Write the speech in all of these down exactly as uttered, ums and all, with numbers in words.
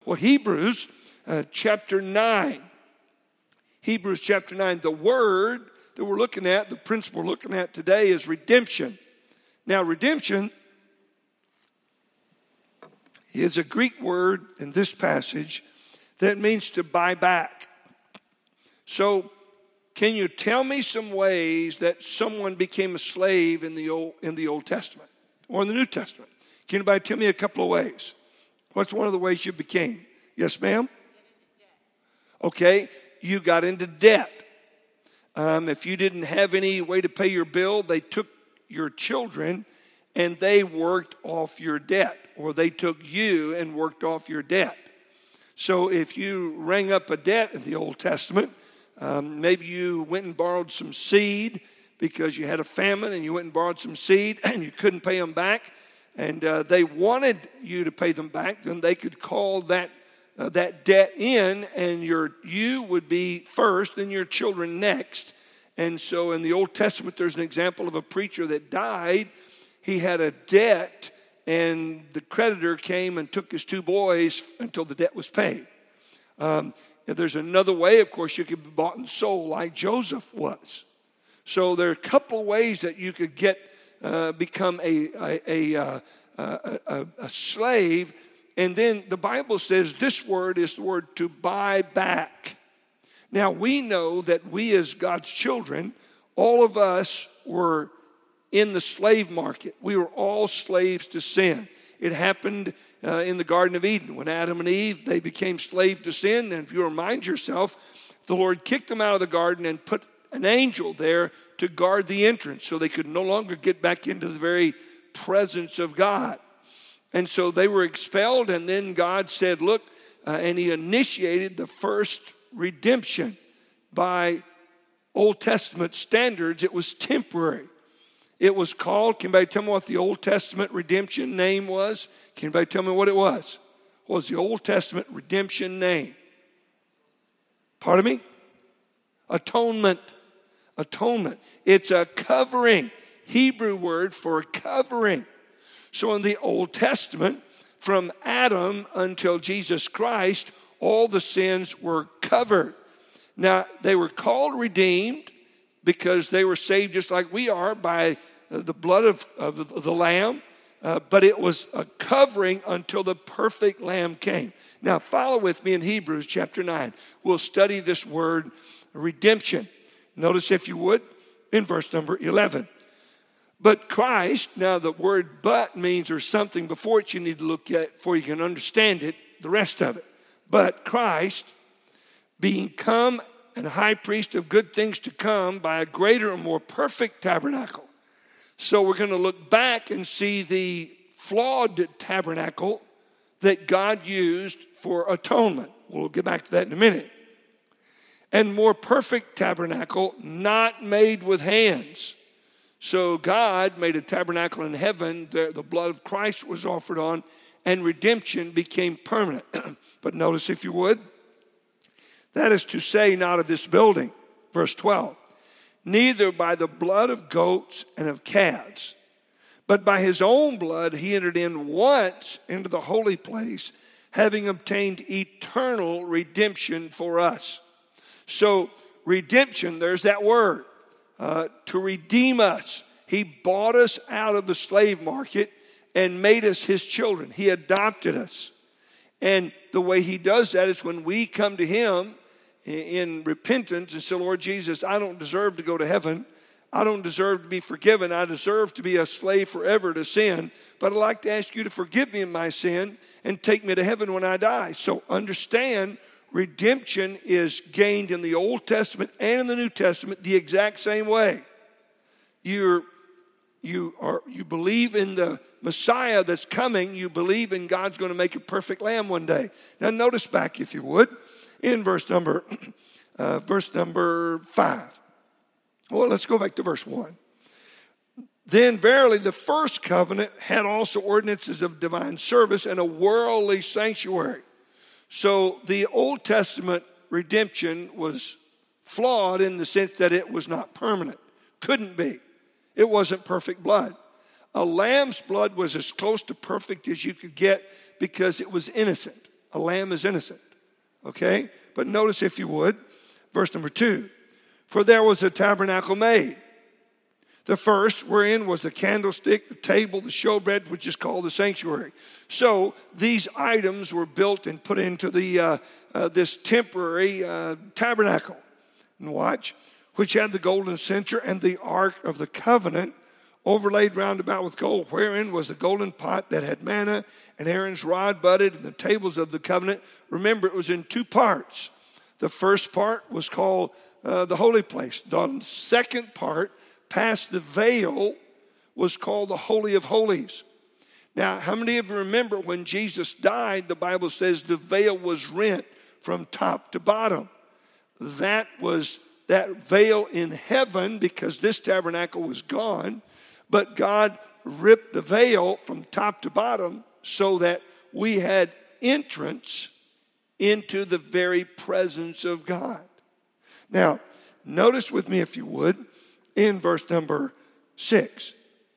Well, Hebrews uh, chapter nine. Hebrews chapter nine. The word that we're looking at, the principle we're looking at today is redemption. Now, redemption is a Greek word in this passage that means to buy back. So, can you tell me some ways that someone became a slave in the Old, in the Old Testament or in the New Testament? Can anybody tell me a couple of ways? What's one of the ways you became? Yes, ma'am? Okay, you got into debt. Um, if you didn't have any way to pay your bill, they took your children and they worked off your debt, or they took you and worked off your debt. So if you rang up a debt in the Old Testament, um, maybe you went and borrowed some seed because you had a famine and you went and borrowed some seed and you couldn't pay them back, and uh, they wanted you to pay them back, then they could call that uh, that debt in, and your you would be first and your children next. And so in the Old Testament, there's an example of a preacher that died. He had a debt, and the creditor came and took his two boys until the debt was paid. Um, there's another way, of course, you could be bought and sold like Joseph was. So there are a couple of ways that you could get uh, become a a, a, uh, a a a slave. And then the Bible says this word is the word to buy back. Now, we know that we as God's children, all of us were in the slave market. We were all slaves to sin. It happened uh, in the Garden of Eden when Adam and Eve, they became slaves to sin. And if you remind yourself, the Lord kicked them out of the garden and put an angel there to guard the entrance so they could no longer get back into the very presence of God. And so they were expelled, and then God said, look, uh, and he initiated the first redemption. By Old Testament standards, it was temporary. It was called, can anybody tell me what the Old Testament redemption name was? Can anybody tell me what it was? What was the Old Testament redemption name? Pardon me? Atonement. Atonement. It's a covering, Hebrew word for covering. So in the Old Testament, from Adam until Jesus Christ, all the sins were covered. Now, they were called redeemed because they were saved just like we are by the blood of, of the Lamb. Uh, but it was a covering until the perfect Lamb came. Now, follow with me in Hebrews chapter nine. We'll study this word redemption. Notice, if you would, in verse number eleven. But Christ, now the word but means there's something before it you need to look at before you can understand it, the rest of it. But Christ, being come and high priest of good things to come by a greater and more perfect tabernacle. So we're going to look back and see the flawed tabernacle that God used for atonement. We'll get back to that in a minute. And more perfect tabernacle, not made with hands. So God made a tabernacle in heaven. The, the blood of Christ was offered on, and redemption became permanent. But notice, if you would, that is to say, not of this building. Verse twelve. Neither by the blood of goats and of calves, but by his own blood he entered in once into the holy place, having obtained eternal redemption for us. So redemption, there's that word, uh, to redeem us. He bought us out of the slave market and made us his children. He adopted us. And the way he does that is when we come to him in repentance and say, Lord Jesus, I don't deserve to go to heaven. I don't deserve to be forgiven. I deserve to be a slave forever to sin. But I'd like to ask you to forgive me of my sin and take me to heaven when I die. So understand, redemption is gained in the Old Testament and in the New Testament the exact same way. You're, you are, you believe in the Messiah that's coming. You believe in God's going to make a perfect lamb one day. Now notice back, if you would, in verse number, uh, verse number five. Well, let's go back to verse one. Then verily the first covenant had also ordinances of divine service and a worldly sanctuary. So the Old Testament redemption was flawed in the sense that it was not permanent. Couldn't be. It wasn't perfect blood. A lamb's blood was as close to perfect as you could get because it was innocent. A lamb is innocent. Okay? But notice, if you would, verse number two. For there was a tabernacle made. The first, wherein was the candlestick, the table, the showbread, which is called the sanctuary. So these items were built and put into the uh, uh, this temporary uh, tabernacle. And watch, which had the golden censer and the ark of the covenant overlaid round about with gold, wherein was the golden pot that had manna, and Aaron's rod budded, and the tables of the covenant. Remember, it was in two parts. The first part was called uh, the holy place. The second part, past the veil, was called the Holy of Holies. Now, how many of you remember when Jesus died, the Bible says the veil was rent from top to bottom? That was that veil in heaven, because this tabernacle was gone. But God ripped the veil from top to bottom so that we had entrance into the very presence of God. Now, notice with me, if you would, in verse number six.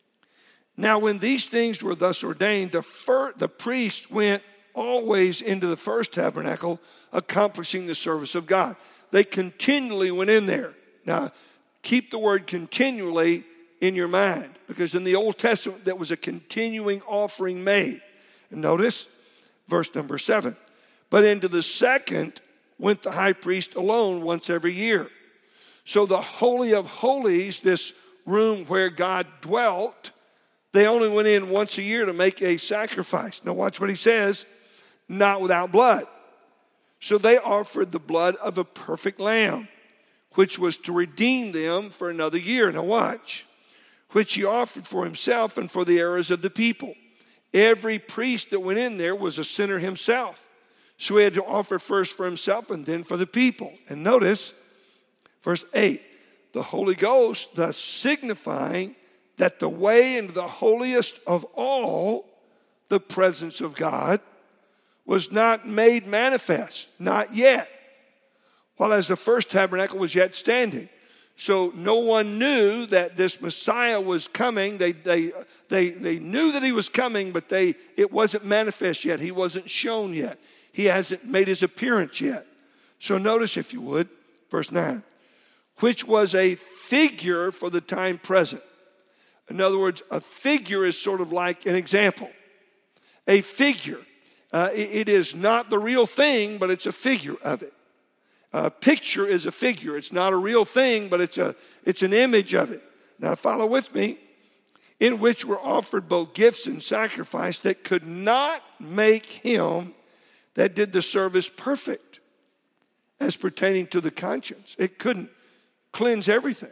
Now, when these things were thus ordained, the, fir- the priest went always into the first tabernacle, accomplishing the service of God. They continually went in there. Now, keep the word continually in your mind, because in the Old Testament, there was a continuing offering made. And notice verse number seven. But into the second went the high priest alone once every year. So the Holy of Holies, this room where God dwelt, they only went in once a year to make a sacrifice. Now watch what he says, not without blood. So they offered the blood of a perfect lamb, which was to redeem them for another year. Now watch. Which he offered for himself and for the errors of the people. Every priest that went in there was a sinner himself. So he had to offer first for himself and then for the people. And notice, verse eight, the Holy Ghost, thus signifying that the way into the holiest of all, the presence of God, was not made manifest, not yet, while as the first tabernacle was yet standing. So no one knew that this Messiah was coming. They, they, they, they knew that he was coming, but they, it wasn't manifest yet. He wasn't shown yet. He hasn't made his appearance yet. So notice, if you would, verse nine, which was a figure for the time present. In other words, a figure is sort of like an example. A figure. Uh, it, it is not the real thing, but it's a figure of it. A picture is a figure. It's not a real thing, but it's a it's an image of it. Now follow with me. In which were offered both gifts and sacrifice that could not make him that did the service perfect as pertaining to the conscience. It couldn't cleanse everything.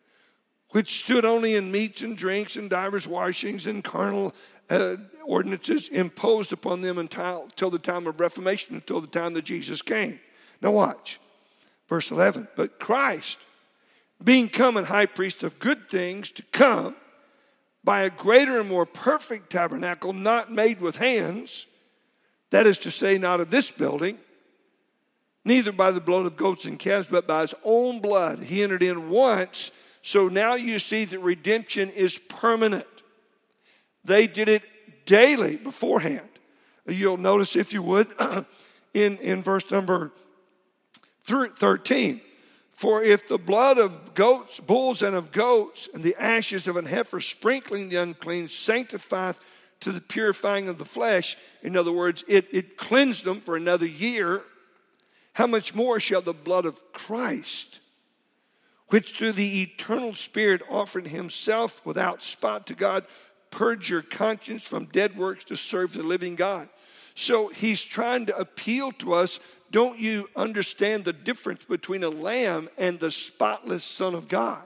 Which stood only in meats and drinks and divers washings and carnal uh, ordinances imposed upon them until, until the time of Reformation, until the time that Jesus came. Now watch. Verse eleven, but Christ, being come and high priest of good things to come, by a greater and more perfect tabernacle, not made with hands, that is to say, not of this building, neither by the blood of goats and calves, but by his own blood, he entered in once. So now you see that redemption is permanent. They did it daily beforehand. You'll notice, if you would, in, in verse number thirteen, for if the blood of goats, bulls and of goats, and the ashes of an heifer sprinkling the unclean sanctifieth to the purifying of the flesh, in other words, it, it cleansed them for another year, how much more shall the blood of Christ, which through the eternal Spirit offered himself without spot to God, purge your conscience from dead works to serve the living God. So he's trying to appeal to us. Don't you understand the difference between a lamb and the spotless Son of God?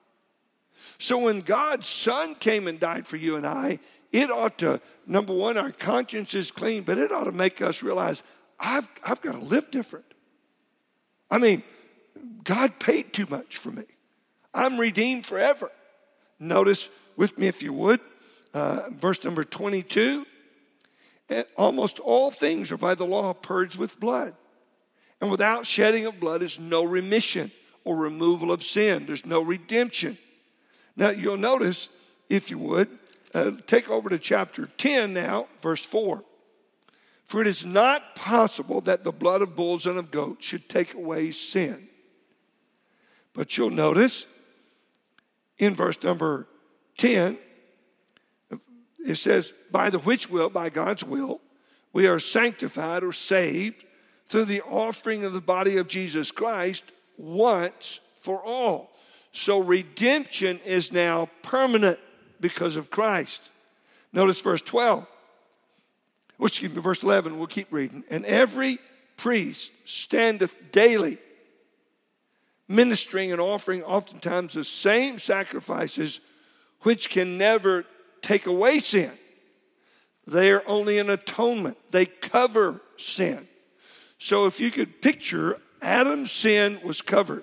So when God's Son came and died for you and I, it ought to, number one, our conscience is clean, but it ought to make us realize I've, I've got to live different. I mean, God paid too much for me. I'm redeemed forever. Notice with me, if you would, uh, verse number twenty-two. And almost all things are by the law purged with blood. And without shedding of blood is no remission or removal of sin. There's no redemption. Now you'll notice, if you would, uh, take over to chapter ten now, verse four. For it is not possible that the blood of bulls and of goats should take away sin. But you'll notice in verse number ten, it says, by the which will, by God's will, we are sanctified or saved through the offering of the body of Jesus Christ once for all. So redemption is now permanent because of Christ. Notice verse twelve. Well, excuse me, verse eleven, we'll keep reading. And every priest standeth daily, ministering and offering oftentimes the same sacrifices, which can never take away sin. They are only an atonement. They cover sin. So if you could picture, Adam's sin was covered.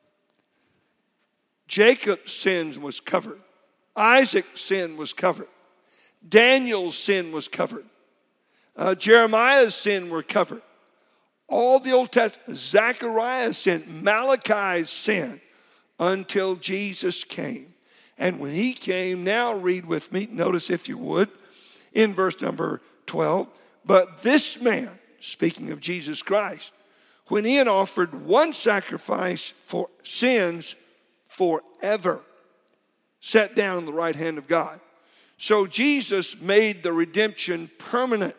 Jacob's sin was covered. Isaac's sin was covered. Daniel's sin was covered. Uh, Jeremiah's sin were covered. All the Old Testament, Zechariah's sin, Malachi's sin, until Jesus came. And when he came, now read with me, notice if you would, in verse number twelve. But this man, speaking of Jesus Christ, when he had offered one sacrifice for sins forever, sat down on the right hand of God. So Jesus made the redemption permanent.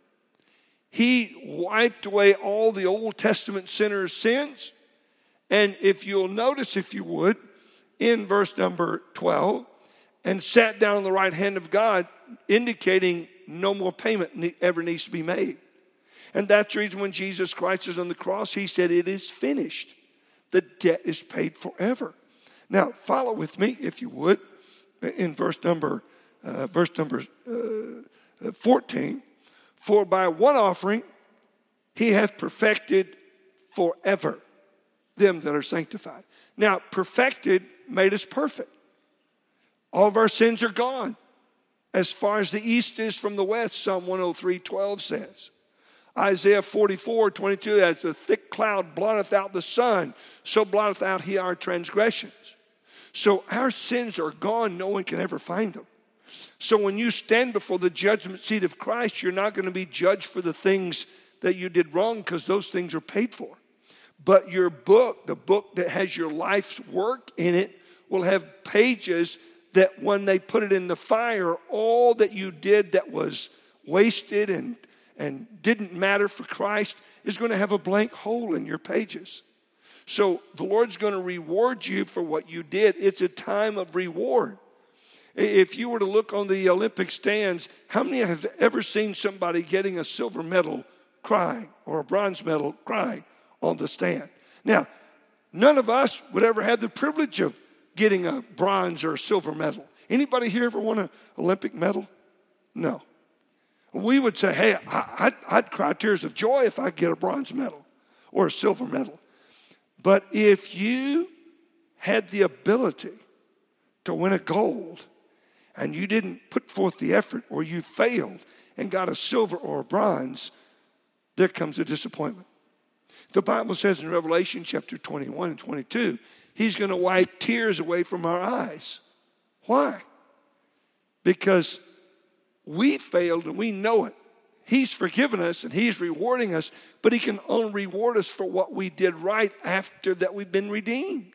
He wiped away all the Old Testament sinners' sins. And if you'll notice, if you would, in verse number twelve, and sat down on the right hand of God, indicating no more payment ever needs to be made. And that's the reason when Jesus Christ is on the cross, he said, it is finished. The debt is paid forever. Now, follow with me, if you would, in verse number, uh, verse number uh, fourteen. For by one offering he hath perfected forever them that are sanctified. Now, perfected made us perfect. All of our sins are gone. As far as the east is from the west, Psalm one oh three twelve says. Isaiah forty-four twenty-two, as the thick cloud blotteth out the sun, so blotteth out he our transgressions. So our sins are gone. No one can ever find them. So when you stand before the judgment seat of Christ, you're not going to be judged for the things that you did wrong, because those things are paid for. But your book, the book that has your life's work in it, will have pages that when they put it in the fire, all that you did that was wasted and, and didn't matter for Christ is going to have a blank hole in your pages. So the Lord's going to reward you for what you did. It's a time of reward. If you were to look on the Olympic stands, how many have ever seen somebody getting a silver medal crying or a bronze medal crying on the stand? Now, none of us would ever have the privilege of getting a bronze or a silver medal. Anybody here ever won an Olympic medal? No. We would say, hey, I'd, I'd cry tears of joy if I get a bronze medal or a silver medal. But if you had the ability to win a gold and you didn't put forth the effort, or you failed and got a silver or a bronze, there comes a disappointment. The Bible says in Revelation chapter twenty-one and twenty-two, he's going to wipe tears away from our eyes. Why? Because we failed and we know it. He's forgiven us and he's rewarding us, but he can only reward us for what we did right after that we've been redeemed.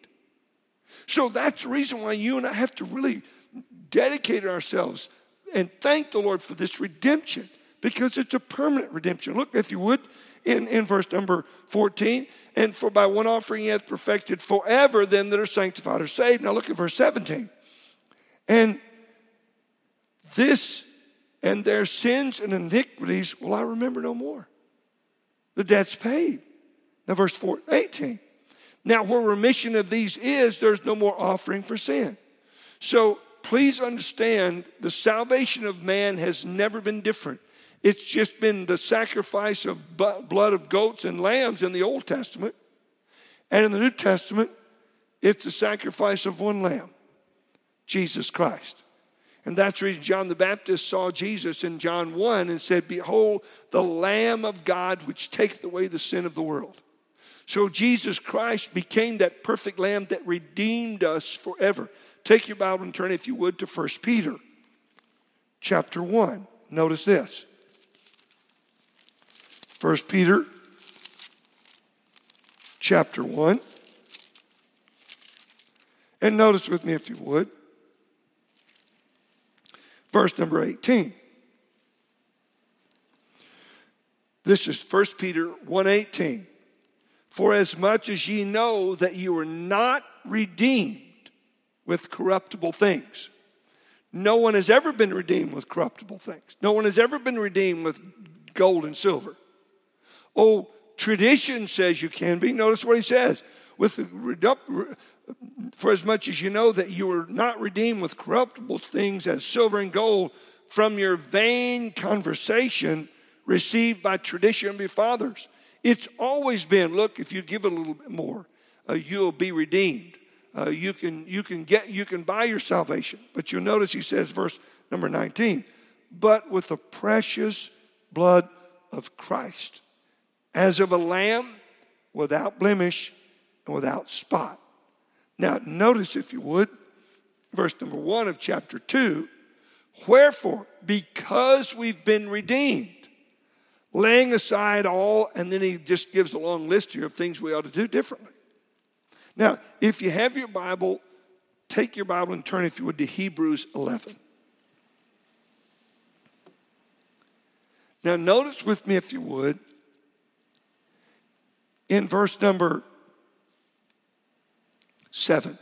So that's the reason why you and I have to really dedicate ourselves and thank the Lord for this redemption, because it's a permanent redemption. Look, if you would, in, in verse number fourteen, and for by one offering he hath perfected forever them that are sanctified or saved. Now look at verse seventeen. And this and their sins and iniquities will I remember no more. The debt's paid. Now verse eighteen. Now where remission of these is, there's no more offering for sin. So please understand, the salvation of man has never been different. It's just been the sacrifice of blood of goats and lambs in the Old Testament. And in the New Testament, it's the sacrifice of one lamb, Jesus Christ. And that's the reason John the Baptist saw Jesus in John one and said, behold, the Lamb of God which taketh away the sin of the world. So Jesus Christ became that perfect lamb that redeemed us forever. Take your Bible and turn, if you would, to First Peter chapter one. Notice this. First Peter chapter one. And notice with me, if you would, verse number eighteen. This is First Peter one eighteen. For as much as ye know that you are not redeemed with corruptible things. No one has ever been redeemed with corruptible things. No one has ever been redeemed with gold and silver. Oh, tradition says you can be. Notice what he says. With the, for as much as you know that you are not redeemed with corruptible things as silver and gold from your vain conversation received by tradition of your fathers. It's always been, look, if you give a little bit more, uh, you'll be redeemed. Uh, you can you can get you can buy your salvation. But you'll notice he says, verse number nineteen, but with the precious blood of Christ, as of a lamb without blemish and without spot. Now notice, if you would, verse number one of chapter two, wherefore, because we've been redeemed, laying aside all, and then he just gives a long list here of things we ought to do differently. Now, if you have your Bible, take your Bible and turn, if you would, to Hebrews eleven. Now, notice with me, if you would, in verse number seven.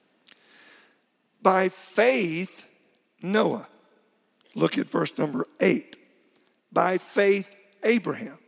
By faith, Noah. Look at verse number eight. By faith, Abraham.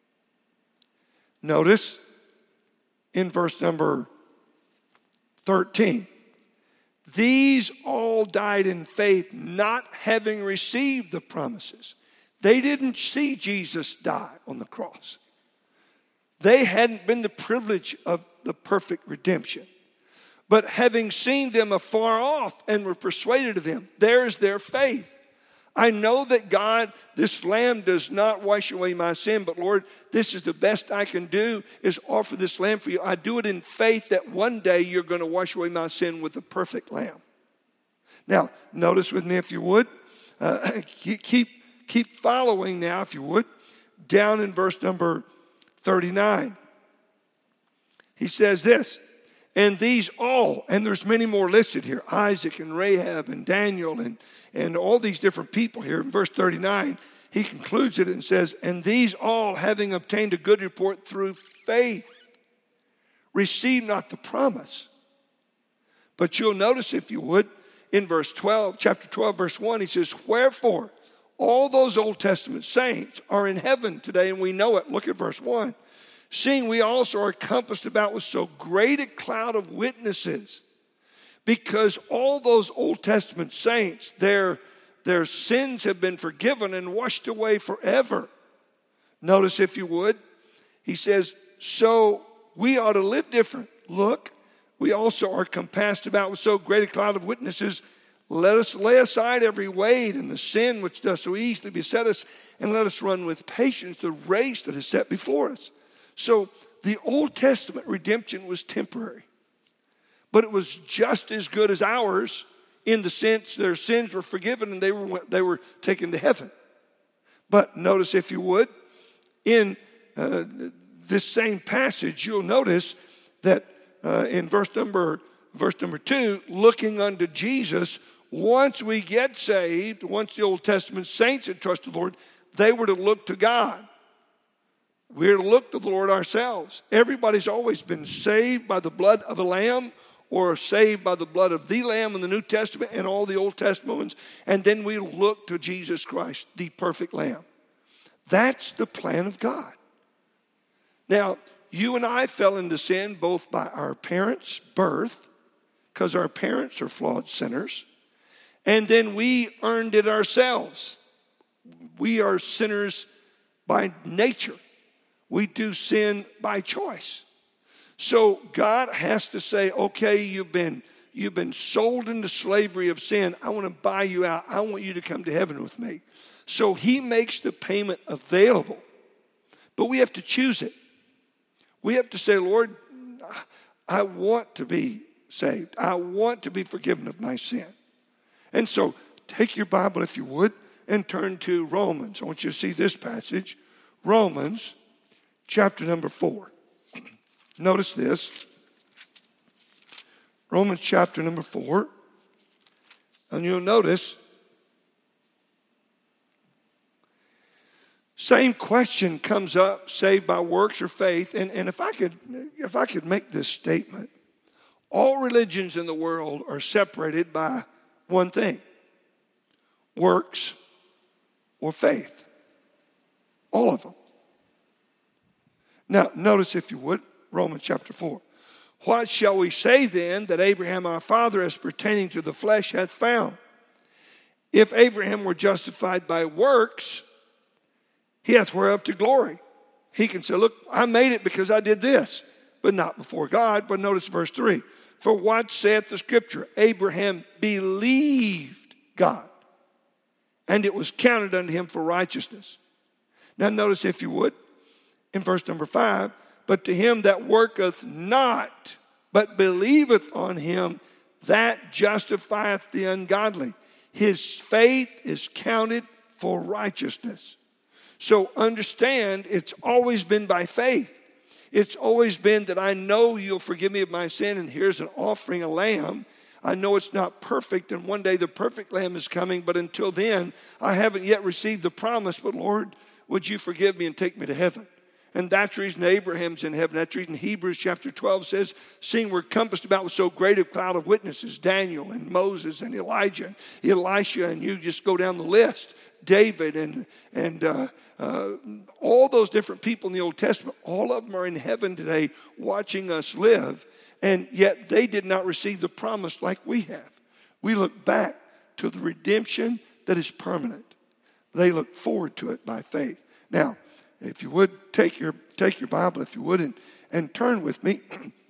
Notice in verse number thirteen. These all died in faith, not having received the promises. They didn't see Jesus die on the cross. They hadn't been the privilege of the perfect redemption. But having seen them afar off and were persuaded of them, there's their faith. I know that God, this lamb does not wash away my sin, but Lord, this is the best I can do is offer this lamb for you. I do it in faith that one day you're going to wash away my sin with the perfect lamb. Now, notice with me, if you would, uh, keep, keep following now, if you would, down in verse number thirty-nine. He says this, and these all, and there's many more listed here, Isaac and Rahab and Daniel and, and all these different people here. In verse thirty-nine, he concludes it and says, and these all, having obtained a good report through faith, receive not the promise. But you'll notice, if you would, in verse twelve, chapter twelve, verse one, he says, wherefore, all those Old Testament saints are in heaven today, and we know it. Look at verse one. Seeing we also are compassed about with so great a cloud of witnesses, because all those Old Testament saints, their, their sins have been forgiven and washed away forever. Notice, if you would, he says, so we ought to live different. Look, we also are compassed about with so great a cloud of witnesses. Let us lay aside every weight and the sin which does so easily beset us, and let us run with patience the race that is set before us. So the Old Testament redemption was temporary, but it was just as good as ours in the sense their sins were forgiven and they were they were taken to heaven. But notice, if you would, in uh, this same passage, you'll notice that uh, in verse number verse number two, looking unto Jesus, once we get saved, once the Old Testament saints had trusted the Lord, they were to look to God. We're to look to the Lord ourselves. Everybody's always been saved by the blood of a lamb or saved by the blood of the lamb in the New Testament and all the Old Testament ones. And then we look to Jesus Christ, the perfect lamb. That's the plan of God. Now, you and I fell into sin both by our parents' birth, because our parents are flawed sinners, and then we earned it ourselves. We are sinners by nature. We do sin by choice. So God has to say, okay, you've been, you've been sold into slavery of sin. I want to buy you out. I want you to come to heaven with me. So he makes the payment available. But we have to choose it. We have to say, Lord, I want to be saved. I want to be forgiven of my sin. And so take your Bible, if you would, and turn to Romans. I want you to see this passage. Romans chapter number four. Notice this. Romans chapter number four. And you'll notice, same question comes up, saved by works or faith. And, and if I could, if I could make this statement, all religions in the world are separated by one thing: works or faith. All of them. Now, notice if you would, Romans chapter four. What shall we say then that Abraham our father as pertaining to the flesh hath found? If Abraham were justified by works, he hath whereof to glory. He can say, look, I made it because I did this, but not before God. But notice verse three. For what saith the scripture? Abraham believed God, and it was counted unto him for righteousness. Now notice if you would, in verse number five, but to him that worketh not, but believeth on him that justifieth the ungodly, his faith is counted for righteousness. So understand, it's always been by faith. It's always been that I know you'll forgive me of my sin, and here's an offering, a lamb. I know it's not perfect, and one day the perfect lamb is coming, but until then, I haven't yet received the promise. But Lord, would you forgive me and take me to heaven? And that's the reason Abraham's in heaven. That's the reason Hebrews chapter twelve says, seeing we're compassed about with so great a cloud of witnesses, Daniel and Moses and Elijah and Elisha, and you just go down the list, David and, and uh, uh, all those different people in the Old Testament, all of them are in heaven today watching us live, and yet they did not receive the promise like we have. We look back to the redemption that is permanent. They look forward to it by faith. Now, if you would, take your take your Bible, if you would, and, and turn with me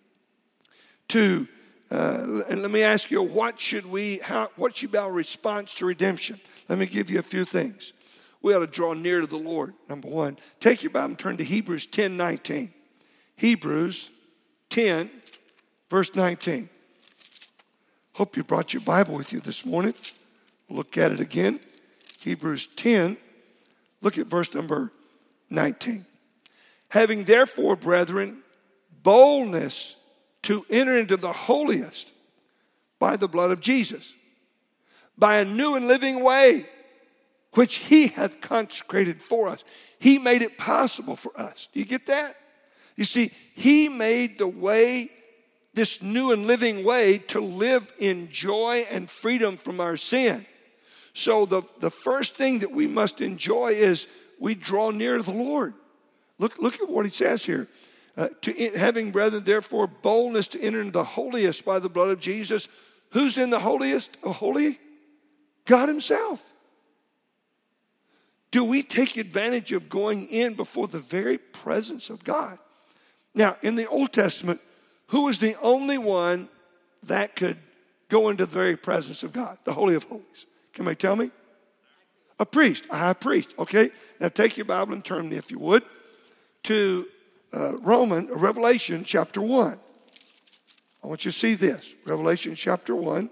to, uh, and let me ask you, what should we, how, what should be our response to redemption? Let me give you a few things. We ought to draw near to the Lord, number one. Take your Bible and turn to Hebrews ten nineteen. Hebrews ten, verse nineteen. Hope you brought your Bible with you this morning. Look at it again. Hebrews ten, look at verse number nineteen. Having therefore, brethren, boldness to enter into the holiest by the blood of Jesus, by a new and living way, which he hath consecrated for us. He made it possible for us. Do you get that? You see, he made the way, this new and living way, to live in joy and freedom from our sin. So the, the first thing that we must enjoy is we draw near to the Lord. Look, look at what he says here. Uh, to having, brethren, therefore, boldness to enter into the holiest by the blood of Jesus. Who's in the holiest of holy? God himself. Do we take advantage of going in before the very presence of God? Now, in the Old Testament, who was the only one that could go into the very presence of God, the Holy of Holies? Can you tell me? A priest, a high priest. Okay, now take your Bible and turn me, if you would, to uh, Roman, uh, Revelation chapter one. I want you to see this. Revelation chapter one.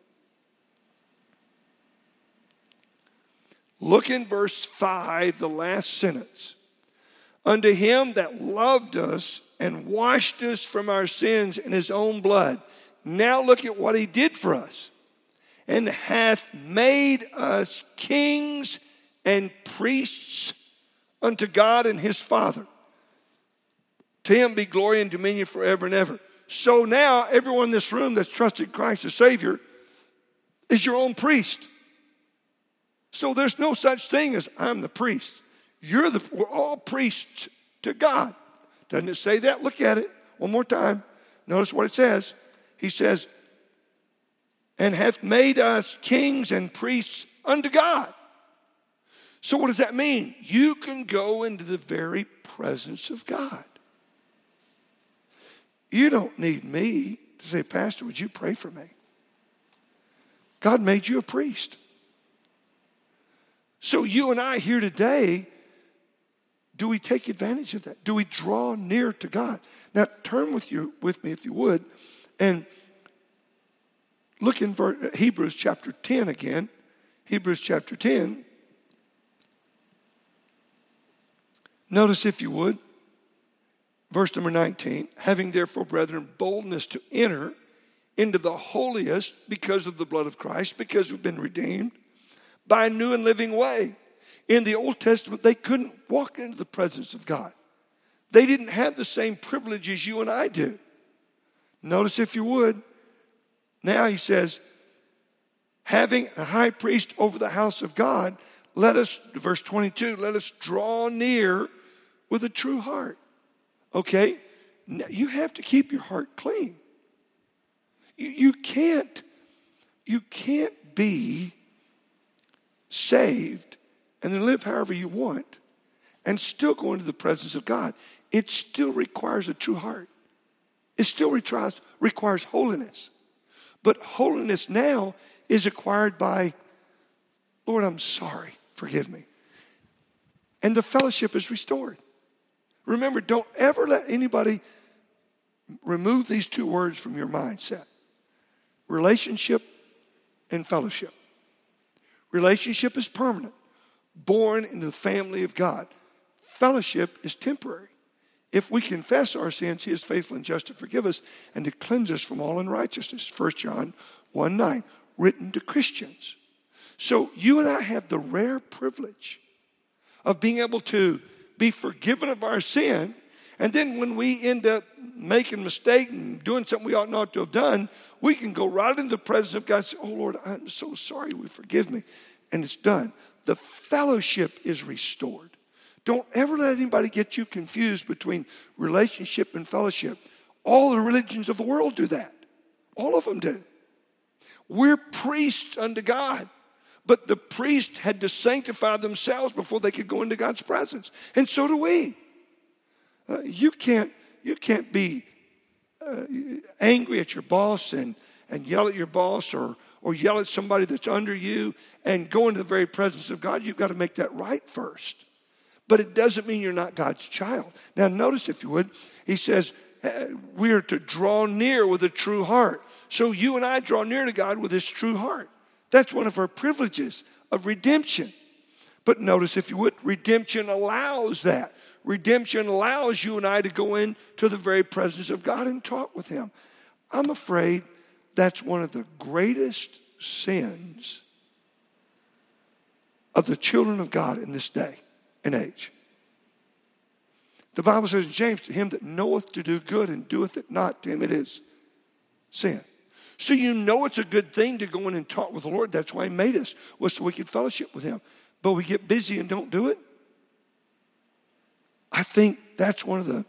Look in verse five, the last sentence. Unto him that loved us and washed us from our sins in his own blood. Now look at what he did for us. And hath made us kings and priests unto God and his Father. To him be glory and dominion forever and ever. So now everyone in this room that's trusted Christ as Savior is your own priest. So there's no such thing as I'm the priest. You're the, we're all priests to God. Doesn't it say that? Look at it one more time. Notice what it says. He says, and hath made us kings and priests unto God. So what does that mean? You can go into the very presence of God. You don't need me to say, Pastor, would you pray for me? God made you a priest. So you and I here today, do we take advantage of that? Do we draw near to God? Now turn with you with me, if you would, and look in Hebrews chapter ten again. Hebrews chapter ten. Notice, if you would, Verse number nineteen, having therefore, brethren, boldness to enter into the holiest because of the blood of Christ, because we've been redeemed by a new and living way. In the Old Testament, they couldn't walk into the presence of God. They didn't have the same privileges you and I do. Notice, if you would, now he says, having a high priest over the house of God, let us, verse twenty-two, let us draw near with a true heart. Okay? Now, you have to keep your heart clean. You, you can't, you can't be saved and then live however you want and still go into the presence of God. It still requires a true heart. It still requires, requires holiness. But holiness now is acquired by, Lord, I'm sorry, forgive me. And the fellowship is restored. Remember, don't ever let anybody remove these two words from your mindset. Relationship and fellowship. Relationship is permanent, born into the family of God. Fellowship is temporary. If we confess our sins, he is faithful and just to forgive us and to cleanse us from all unrighteousness. First John one nine, written to Christians. So you and I have the rare privilege of being able to be forgiven of our sin. And then when we end up making a mistake and doing something we ought not to have done, we can go right into the presence of God and say, oh, Lord, I'm so sorry, will you forgive me? And it's done. The fellowship is restored. Don't ever let anybody get you confused between relationship and fellowship. All the religions of the world do that. All of them do. We're priests unto God. But the priests had to sanctify themselves before they could go into God's presence. And so do we. Uh, you can't, you can't be uh, angry at your boss and, and yell at your boss or, or yell at somebody that's under you and go into the very presence of God. You've got to make that right first. But it doesn't mean you're not God's child. Now notice, if you would, he says uh, we are to draw near with a true heart. So you and I draw near to God with this true heart. That's one of our privileges of redemption. But notice, if you would, redemption allows that. Redemption allows you and I to go into the very presence of God and talk with him. I'm afraid that's one of the greatest sins of the children of God in this day and age. The Bible says in James, to him that knoweth to do good and doeth it not, to him it is sin. So you know it's a good thing to go in and talk with the Lord. That's why he made us, was so we could fellowship with him. But we get busy and don't do it. I think that's one of the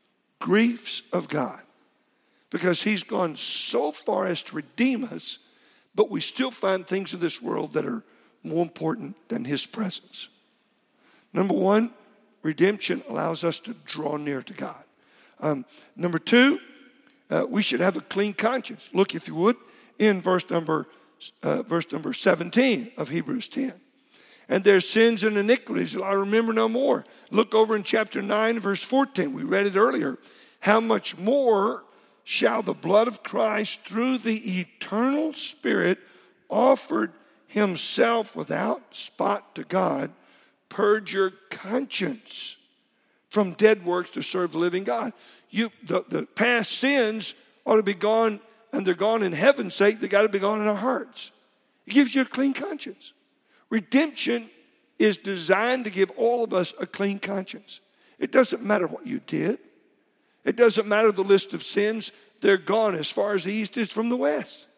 griefs of God. Because he's gone so far as to redeem us, but we still find things in this world that are more important than his presence. Number one, redemption allows us to draw near to God. Um, number two, uh, we should have a clean conscience. Look, if you would, in verse number uh, verse number seventeen of Hebrews ten. And their sins and iniquities I remember no more. Look over in chapter nine, verse fourteen. We read it earlier. How much more shall the blood of Christ, through the eternal Spirit, offered himself without spot to God, purge your conscience from dead works to serve the living God. You, the, the past sins ought to be gone, and they're gone in heaven's sake. They got to be gone in our hearts. It gives you a clean conscience. Redemption is designed to give all of us a clean conscience. It doesn't matter what you did. It doesn't matter the list of sins. They're gone as far as the east is from the west.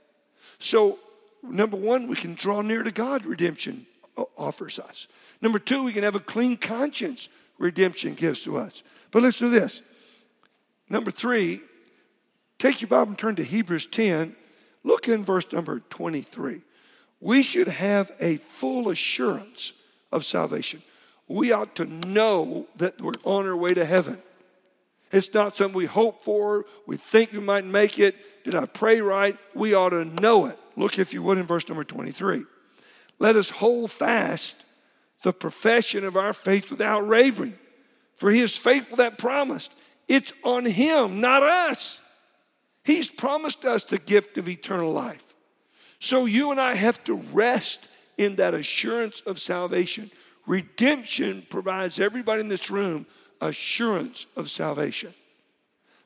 So, number one, we can draw near to God. Redemption offers us. Number two, we can have a clean conscience. Redemption gives to us. But listen to this. Number three, take your Bible and turn to Hebrews ten. Look in verse number twenty-three. We should have a full assurance of salvation. We ought to know that we're on our way to heaven. It's not something we hope for. We think we might make it. Did I pray right? We ought to know it. Look, if you would, in verse number twenty-three. Let us hold fast the profession of our faith without wavering. For he is faithful that promised. It's on him, not us. He's promised us the gift of eternal life. So you and I have to rest in that assurance of salvation. Redemption provides everybody in this room assurance of salvation.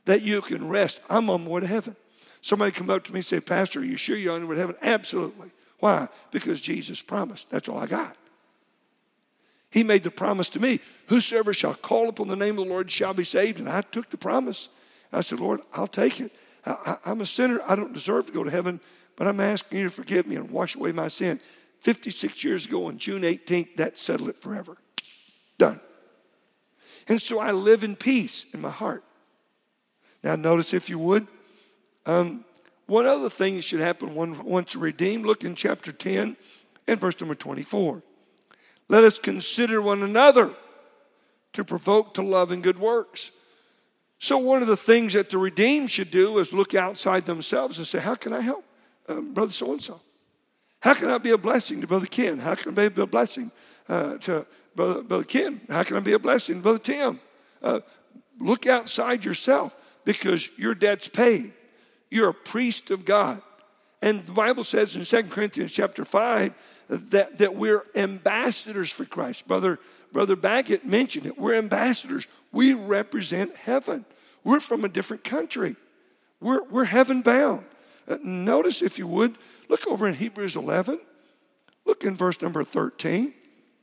that you can rest. I'm on my way to heaven. Somebody come up to me and say, Pastor, are you sure you're on your way to heaven? Absolutely. Why? Because Jesus promised. That's all I got. He made the promise to me. Whosoever shall call upon the name of the Lord shall be saved. And I took the promise. I said, Lord, I'll take it. I, I, I'm a sinner. I don't deserve to go to heaven, but I'm asking you to forgive me and wash away my sin. fifty-six years ago on June eighteenth, that settled it forever. Done. And so I live in peace in my heart. Now notice, if you would, um, one other thing that should happen once you're redeemed. Look in chapter ten and verse number twenty-four. Let us consider one another to provoke to love and good works. So one of the things that the redeemed should do is look outside themselves and say, how can I help um, brother so-and-so? How can I be a blessing to Brother Ken? How can I be a blessing uh, to Brother, Brother Ken? How can I be a blessing to Brother Tim? Uh, look outside yourself, because your debt's paid. You're a priest of God. And the Bible says in Second Corinthians chapter five that, that we're ambassadors for Christ. Brother, Brother Baggett mentioned it. We're ambassadors. We represent heaven. We're from a different country. We're, we're heaven bound. Uh, notice, if you would, look over in Hebrews eleven. Look in verse number thirteen.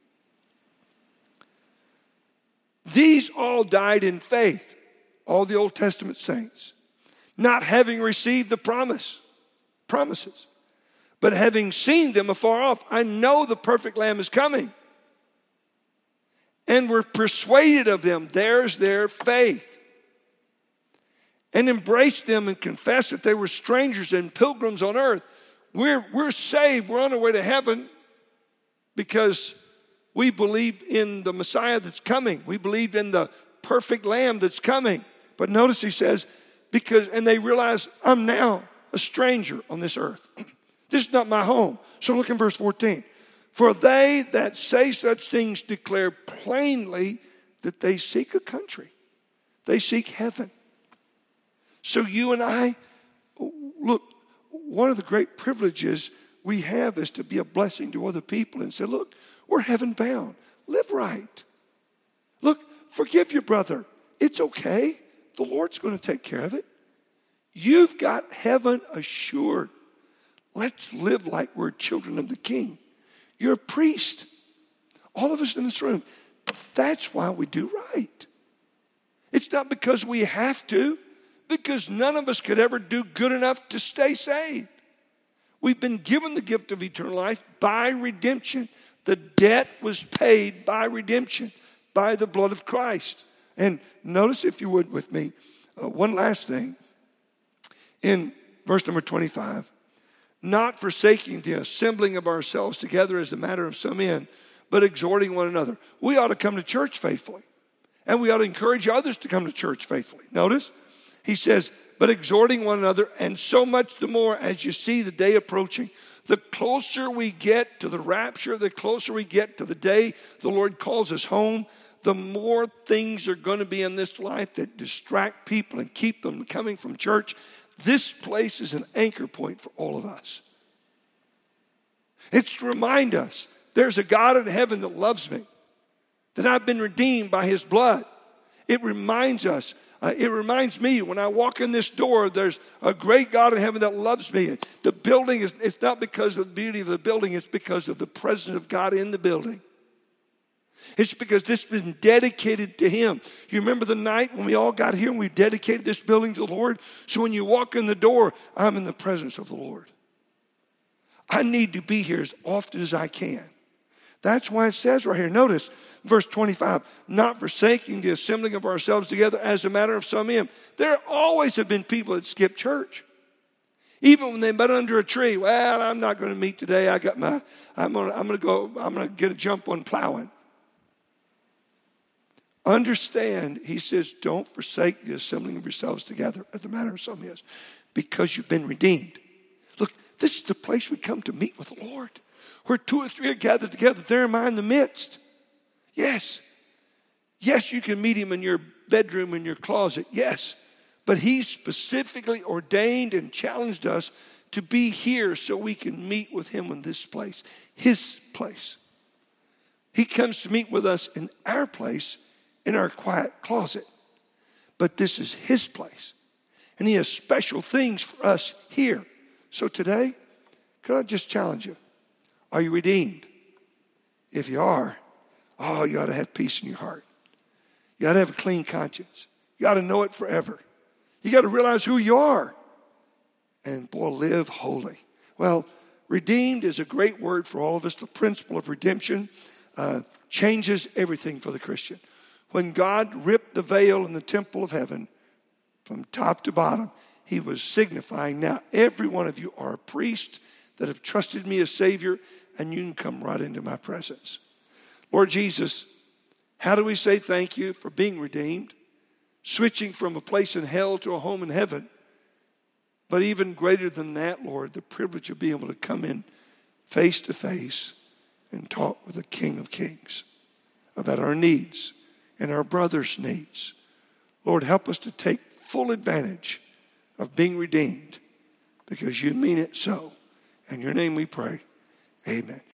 These all died in faith, all the Old Testament saints, not having received the promise, promises, but having seen them afar off. I know the perfect Lamb is coming. And were persuaded of them. There's their faith. And embraced them and confessed that they were strangers and pilgrims on earth. We're, we're saved. We're on our way to heaven because we believe in the Messiah that's coming. We believe in the perfect Lamb that's coming. But notice he says, because, and they realize I'm now a stranger on this earth. This is not my home. So look in verse fourteen. For they that say such things declare plainly that they seek a country. They seek heaven. So you and I, look, one of the great privileges we have is to be a blessing to other people and say, look, we're heaven bound. Live right. Look, forgive your brother. It's okay. The Lord's going to take care of it. You've got heaven assured. Let's live like we're children of the King. You're a priest. All of us in this room. That's why we do right. It's not because we have to, because none of us could ever do good enough to stay saved. We've been given the gift of eternal life by redemption. The debt was paid by redemption, by the blood of Christ. And notice, if you would with me, uh, one last thing. In verse number twenty-five. Not forsaking the assembling of ourselves together as a matter of some men, but exhorting one another. We ought to come to church faithfully. And we ought to encourage others to come to church faithfully. Notice, he says, but exhorting one another, and so much the more as you see the day approaching. The closer we get to the rapture, the closer we get to the day the Lord calls us home, the more things are going to be in this life that distract people and keep them coming from church. This place is an anchor point for all of us. It's to remind us there's a God in heaven that loves me, that I've been redeemed by his blood. It reminds us, uh, it reminds me when I walk in this door, there's a great God in heaven that loves me. The building is, it's not because of the beauty of the building, it's because of the presence of God in the building. It's because this has been dedicated to him. You remember the night when we all got here and we dedicated this building to the Lord? So when you walk in the door, I'm in the presence of the Lord. I need to be here as often as I can. That's why it says right here, notice verse twenty-five, not forsaking the assembling of ourselves together as a matter of some men. There always have been people that skip church. Even when they met under a tree, well, I'm not going to meet today. I got my, I'm going to, I'm going to go, I'm going to get a jump on plowing. Understand, he says, don't forsake the assembling of yourselves together as the matter of some is, because you've been redeemed. Look, this is the place we come to meet with the Lord. Where two or three are gathered together, there am I in the midst. Yes. Yes, you can meet him in your bedroom, in your closet. Yes. But he specifically ordained and challenged us to be here so we can meet with him in this place, his place. He comes to meet with us in our place, in our quiet closet. but this is his place. And he has special things for us here. So today, could I just challenge you? Are you redeemed? If you are, oh, you ought to have peace in your heart. You ought to have a clean conscience. You ought to know it forever. You got to realize who you are. And boy, live holy. Well, redeemed is a great word for all of us. The principle of redemption uh, changes everything for the Christian. When God ripped the veil in the temple of heaven from top to bottom, he was signifying, now every one of you are a priest that have trusted me as Savior, and you can come right into my presence. Lord Jesus, how do we say thank you for being redeemed, switching from a place in hell to a home in heaven? But even greater than that, Lord, the privilege of being able to come in face to face and talk with the King of Kings about our needs and our brother's needs. Lord, help us to take full advantage of being redeemed because you mean it so. In your name we pray. Amen.